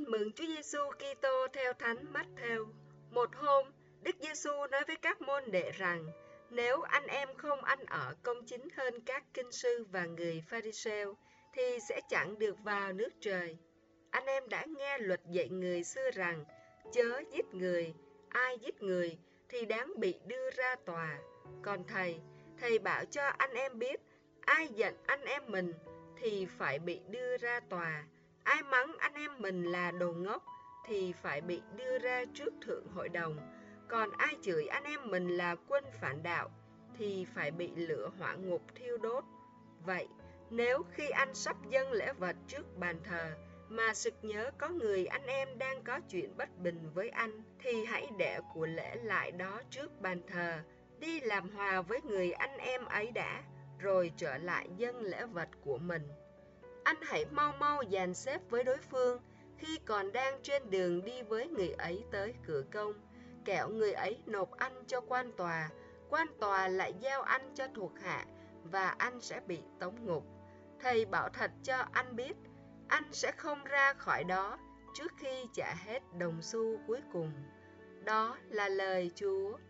Tin mừng Chúa Giêsu Kitô theo Thánh Mát-thêu. Một hôm, Đức Giêsu nói với các môn đệ rằng: nếu anh em không ăn ở công chính hơn các kinh sư và người Pha-ri-sêu, thì sẽ chẳng được vào nước trời. Anh em đã nghe luật dạy người xưa rằng: chớ giết người, ai giết người thì đáng bị đưa ra tòa. Còn thầy bảo cho anh em biết, ai giận anh em mình thì phải bị đưa ra tòa. Ai mắng anh em mình là đồ ngốc thì phải bị đưa ra trước thượng hội đồng. Còn ai chửi anh em mình là quân phản đạo thì phải bị lửa hỏa ngục thiêu đốt. Vậy, nếu khi anh sắp dâng lễ vật trước bàn thờ mà sực nhớ có người anh em đang có chuyện bất bình với anh, thì hãy để của lễ lại đó trước bàn thờ, đi làm hòa với người anh em ấy đã, rồi trở lại dâng lễ vật của mình. Anh hãy mau mau dàn xếp với đối phương khi còn đang trên đường đi với người ấy tới cửa công, kẻo người ấy nộp anh cho quan tòa lại giao anh cho thuộc hạ, và anh sẽ bị tống ngục. Thầy bảo thật cho anh biết, anh sẽ không ra khỏi đó trước khi trả hết đồng xu cuối cùng. Đó là lời Chúa.